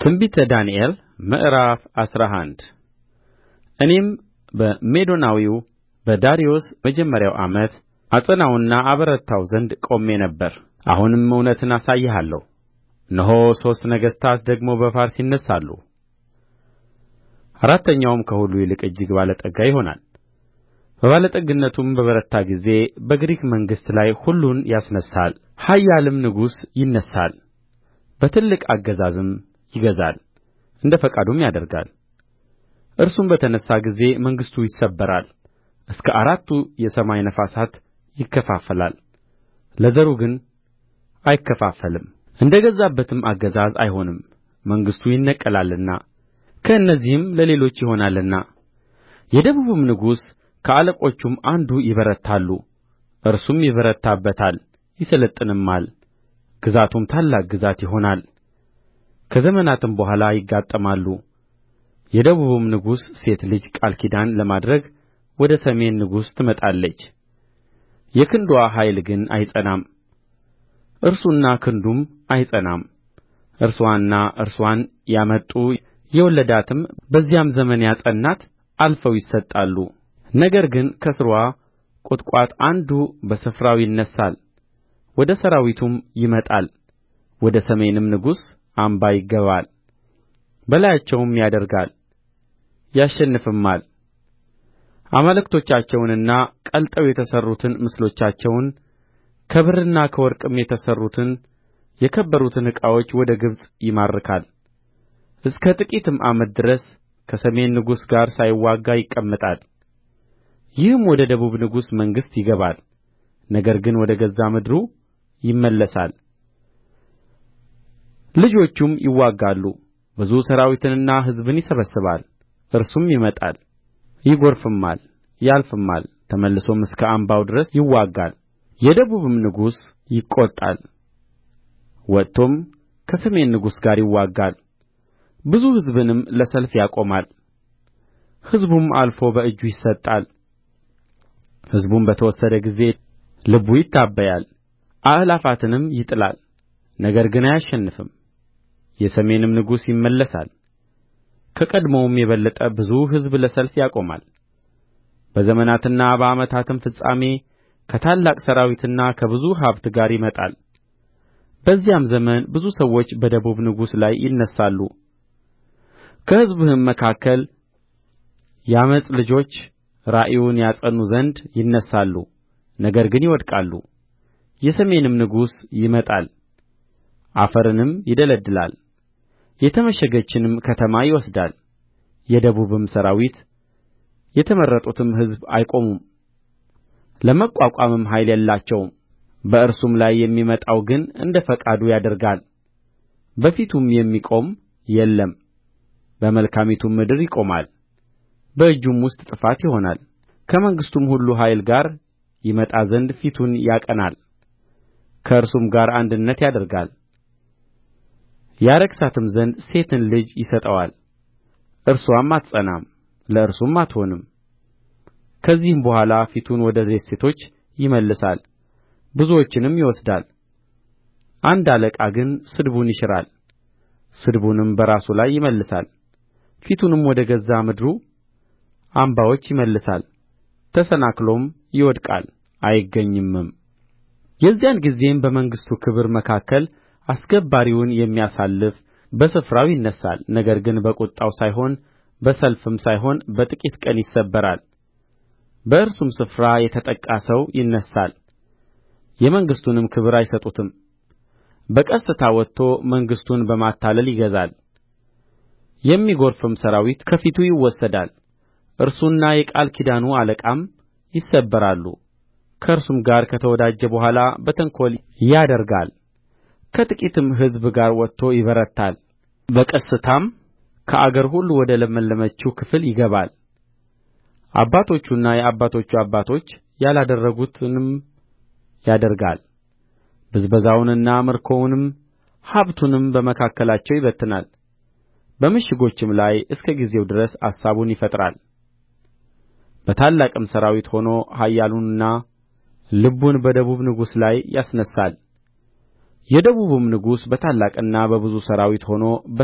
ትንቢተ ዳንኤል ምዕራፍ 11 እኔም በሜዶናዊው በዳርዮስ መጀመሪያው ዓመት አጸናውና አበረታው ዘንድ ቆሜ ነበር። አሁንም እውነትን አሳይሃለሁ። እነሆ ሦስት ነገሥታት ደግሞ በፋርስ ይነሣሉ። አራተኛውም ከሁሉ ይልቅ እጅግ ባለጠጋ ይሆናል። በባለጠግነቱም በበረታ ጊዜ በግሪክ መንግሥት ላይ ሁሉን ያስነሣል። ኃያልም ንጉሥ ይነሣል፣ በትልቅ አገዛዝም ይገዛል፣ እንደ ፈቃዱም ያደርጋል። እርሱም በተነሣ ጊዜ መንግሥቱ ይሰበራል፣ እስከ አራቱ የሰማይ ነፋሳት ይከፋፈላል፣ ለዘሩ ግን አይከፋፈልም። እንደ ገዛበትም አገዛዝ አይሆንም፣ መንግሥቱ ይነቀላልና ከእነዚህም ለሌሎች ይሆናልና። የደቡብም ንጉሥ ከአለቆቹም አንዱ ይበረታሉ፣ እርሱም ይበረታበታል ይሠለጥንማል፣ ግዛቱም ታላቅ ግዛት ይሆናል። ከዘመናትም በኋላ ይጋጠማሉ። የደቡብም ንጉሥ ሴት ልጅ ቃል ኪዳን ለማድረግ ወደ ሰሜን ንጉሥ ትመጣለች። የክንድዋ ኃይል ግን አይጸናም፣ እርሱና ክንዱም አይጸናም። እርስዋና እርስዋን ያመጡ የወለዳትም በዚያም ዘመን ያጸናት አልፈው ይሰጣሉ። ነገር ግን ከሥርዋ ቍጥቋጥ አንዱ በስፍራው ይነሣል፣ ወደ ሠራዊቱም ይመጣል፣ ወደ ሰሜንም ንጉሥ አምባ ይገባል፣ በላያቸውም ያደርጋል፣ ያሸንፍማል። አማልክቶቻቸውንና ቀልጠው የተሠሩትን ምስሎቻቸውን ከብርና ከወርቅም የተሠሩትን የከበሩትን ዕቃዎች ወደ ግብጽ ይማርካል። እስከ ጥቂትም ዓመት ድረስ ከሰሜን ንጉሥ ጋር ሳይዋጋ ይቀመጣል። ይህም ወደ ደቡብ ንጉሥ መንግሥት ይገባል፣ ነገር ግን ወደ ገዛ ምድሩ ይመለሳል። ልጆቹም ይዋጋሉ፣ ብዙ ሠራዊትንና ሕዝብን ይሰበስባል። እርሱም ይመጣል፣ ይጐርፍማል፣ ያልፍማል፣ ተመልሶም እስከ አምባው ድረስ ይዋጋል። የደቡብም ንጉሥ ይቈጣል፣ ወጥቶም ከሰሜን ንጉሥ ጋር ይዋጋል፣ ብዙ ሕዝብንም ለሰልፍ ያቆማል። ሕዝቡም አልፎ በእጁ ይሰጣል። ሕዝቡም በተወሰደ ጊዜ ልቡ ይታበያል፣ አእላፋትንም ይጥላል፣ ነገር ግን አያሸንፍም። የሰሜንም ንጉሥ ይመለሳል፣ ከቀድሞውም የበለጠ ብዙ ሕዝብ ለሰልፍ ያቆማል። በዘመናትና በዓመታትም ፍጻሜ ከታላቅ ሠራዊትና ከብዙ ሀብት ጋር ይመጣል። በዚያም ዘመን ብዙ ሰዎች በደቡብ ንጉሥ ላይ ይነሣሉ። ከሕዝብህም መካከል የዓመፅ ልጆች ራእዩን ያጸኑ ዘንድ ይነሣሉ፣ ነገር ግን ይወድቃሉ። የሰሜንም ንጉሥ ይመጣል፣ አፈርንም ይደለድላል፣ የተመሸገችንም ከተማ ይወስዳል። የደቡብም ሠራዊት የተመረጡትም ሕዝብ አይቆሙም፣ ለመቋቋምም ኃይል የላቸውም። በእርሱም ላይ የሚመጣው ግን እንደ ፈቃዱ ያደርጋል፣ በፊቱም የሚቆም የለም። በመልካሚቱም ምድር ይቆማል፣ በእጁም ውስጥ ጥፋት ይሆናል። ከመንግሥቱም ሁሉ ኃይል ጋር ይመጣ ዘንድ ፊቱን ያቀናል፣ ከእርሱም ጋር አንድነት ያደርጋል። ያረክሳትም ዘንድ ሴትን ልጅ ይሰጠዋል፣ እርስዋም አትጸናም፣ ለእርሱም አትሆንም። ከዚህም በኋላ ፊቱን ወደ ደሴቶች ይመልሳል፣ ብዙዎችንም ይወስዳል። አንድ አለቃ ግን ስድቡን ይሽራል፣ ስድቡንም በራሱ ላይ ይመልሳል። ፊቱንም ወደ ገዛ ምድሩ አምባዎች ይመልሳል፣ ተሰናክሎም ይወድቃል አይገኝምም። የዚያን ጊዜም በመንግሥቱ ክብር መካከል አስገባሪውን የሚያሳልፍ በስፍራው ይነሣል፣ ነገር ግን በቍጣው ሳይሆን በሰልፍም ሳይሆን በጥቂት ቀን ይሰበራል። በእርሱም ስፍራ የተጠቃ ሰው ይነሣል፣ የመንግሥቱንም ክብር አይሰጡትም። በቀስታ ወጥቶ መንግሥቱን በማታለል ይገዛል። የሚጐርፍም ሠራዊት ከፊቱ ይወሰዳል፣ እርሱና የቃል ኪዳኑ አለቃም ይሰበራሉ። ከእርሱም ጋር ከተወዳጀ በኋላ በተንኰል ያደርጋል። ከጥቂትም ሕዝብ ጋር ወጥቶ ይበረታል፣ በቀስታም ከአገር ሁሉ ወደ ለመለመችው ክፍል ይገባል። አባቶቹና የአባቶቹ አባቶች ያላደረጉትንም ያደርጋል። ብዝበዛውንና ምርኮውንም ሀብቱንም በመካከላቸው ይበትናል። በምሽጎችም ላይ እስከ ጊዜው ድረስ አሳቡን ይፈጥራል። በታላቅም ሠራዊት ሆኖ ኃያሉንና ልቡን በደቡብ ንጉሥ ላይ ያስነሣል። የደቡብም ንጉሥ በታላቅና በብዙ ሠራዊት ሆኖ በሰልፍ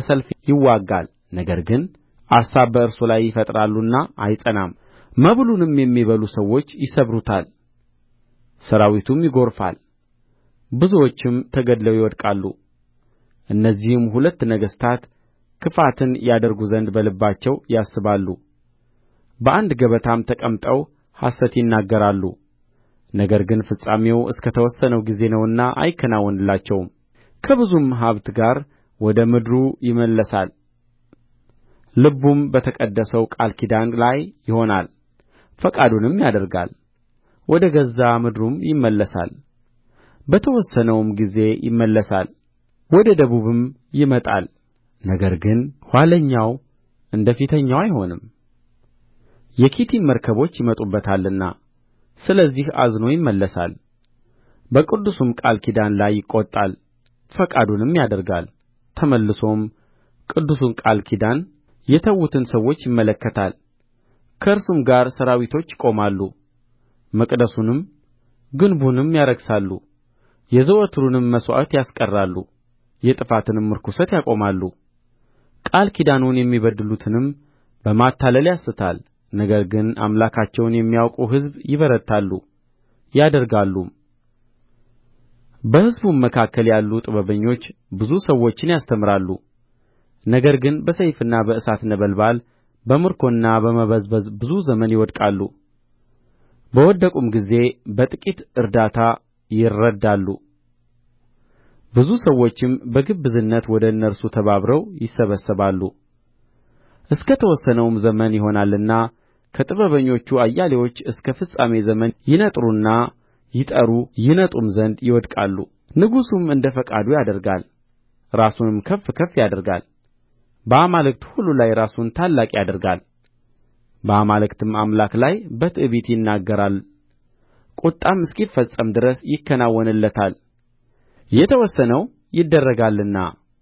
ይዋጋል፣ ነገር ግን አሳብ በእርሱ ላይ ይፈጥራሉና አይጸናም። መብሉንም የሚበሉ ሰዎች ይሰብሩታል፣ ሠራዊቱም ይጐርፋል፣ ብዙዎችም ተገድለው ይወድቃሉ። እነዚህም ሁለት ነገሥታት ክፋትን ያደርጉ ዘንድ በልባቸው ያስባሉ፣ በአንድ ገበታም ተቀምጠው ሐሰት ይናገራሉ። ነገር ግን ፍጻሜው እስከ ተወሰነው ጊዜ ነውና አይከናወንላቸውም። ከብዙም ሀብት ጋር ወደ ምድሩ ይመለሳል፣ ልቡም በተቀደሰው ቃል ኪዳን ላይ ይሆናል። ፈቃዱንም ያደርጋል፣ ወደ ገዛ ምድሩም ይመለሳል። በተወሰነውም ጊዜ ይመለሳል፣ ወደ ደቡብም ይመጣል። ነገር ግን ኋለኛው እንደ ፊተኛው አይሆንም፣ የኪቲም መርከቦች ይመጡበታልና። ስለዚህ አዝኖ ይመለሳል፣ በቅዱሱም ቃል ኪዳን ላይ ይቈጣል፣ ፈቃዱንም ያደርጋል። ተመልሶም ቅዱሱን ቃል ኪዳን የተዉትን ሰዎች ይመለከታል። ከእርሱም ጋር ሠራዊቶች ይቆማሉ፣ መቅደሱንም ግንቡንም ያረክሳሉ፣ የዘወትሩንም መሥዋዕት ያስቀራሉ፣ የጥፋትንም ርኵሰት ያቆማሉ። ቃል ኪዳኑን የሚበድሉትንም በማታለል ያስታል። ነገር ግን አምላካቸውን የሚያውቁ ሕዝብ ይበረታሉ ያደርጋሉም። በሕዝቡም መካከል ያሉ ጥበበኞች ብዙ ሰዎችን ያስተምራሉ። ነገር ግን በሰይፍና በእሳት ነበልባል በምርኮና በመበዝበዝ ብዙ ዘመን ይወድቃሉ። በወደቁም ጊዜ በጥቂት እርዳታ ይረዳሉ። ብዙ ሰዎችም በግብዝነት ወደ እነርሱ ተባብረው ይሰበሰባሉ። እስከ ተወሰነውም ዘመን ይሆናልና ከጥበበኞቹ አያሌዎች እስከ ፍጻሜ ዘመን ይነጥሩና ይጠሩ ይነጡም ዘንድ ይወድቃሉ። ንጉሡም እንደ ፈቃዱ ያደርጋል፣ ራሱንም ከፍ ከፍ ያደርጋል። በአማልክት ሁሉ ላይ ራሱን ታላቅ ያደርጋል፣ በአማልክትም አምላክ ላይ በትዕቢት ይናገራል። ቍጣም እስኪፈጸም ድረስ ይከናወንለታል። የተወሰነው ይደረጋልና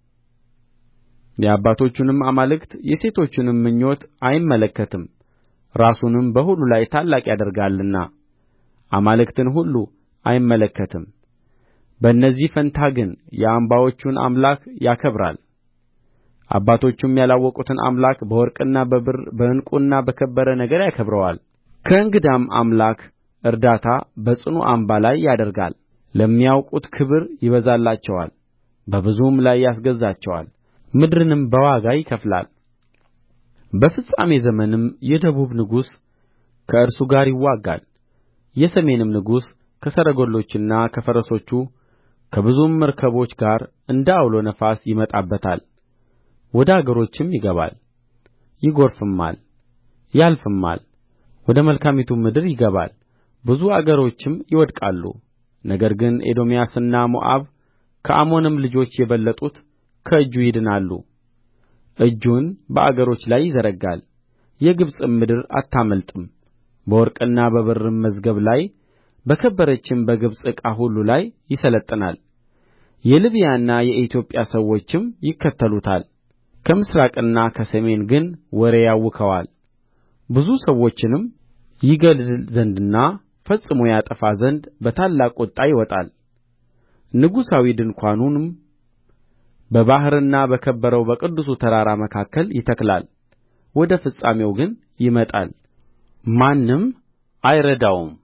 የአባቶቹንም አማልክት የሴቶቹንም ምኞት አይመለከትም። ራሱንም በሁሉ ላይ ታላቅ ያደርጋልና አማልክትን ሁሉ አይመለከትም። በእነዚህ ፋንታ ግን የአምባዎቹን አምላክ ያከብራል። አባቶቹም ያላወቁትን አምላክ በወርቅና በብር በዕንቍና በከበረ ነገር ያከብረዋል። ከእንግዳም አምላክ እርዳታ በጽኑ አምባ ላይ ያደርጋል። ለሚያውቁት ክብር ይበዛላቸዋል፣ በብዙም ላይ ያስገዛቸዋል፣ ምድርንም በዋጋ ይከፍላል። በፍጻሜ ዘመንም የደቡብ ንጉሥ ከእርሱ ጋር ይዋጋል። የሰሜንም ንጉሥ ከሰረገሎችና ከፈረሶቹ ከብዙም መርከቦች ጋር እንደ ዐውሎ ነፋስ ይመጣበታል። ወደ አገሮችም ይገባል፣ ይጐርፍማል፣ ያልፍማል። ወደ መልካሚቱም ምድር ይገባል፣ ብዙ አገሮችም ይወድቃሉ። ነገር ግን ኤዶምያስና ሞዓብ ከአሞንም ልጆች የበለጡት ከእጁ ይድናሉ። እጁን በአገሮች ላይ ይዘረጋል፣ የግብጽም ምድር አታመልጥም። በወርቅና በብርም መዝገብ ላይ በከበረችም በግብጽ ዕቃ ሁሉ ላይ ይሠለጥናል። የልብያና የኢትዮጵያ ሰዎችም ይከተሉታል። ከምሥራቅና ከሰሜን ግን ወሬ ያውከዋል። ብዙ ሰዎችንም ይገድል ዘንድና ፈጽሞ ያጠፋ ዘንድ በታላቅ ቍጣ ይወጣል። ንጉሣዊ ድንኳኑንም በባሕርና በከበረው በቅዱሱ ተራራ መካከል ይተክላል። ወደ ፍጻሜው ግን ይመጣል፣ ማንም አይረዳውም።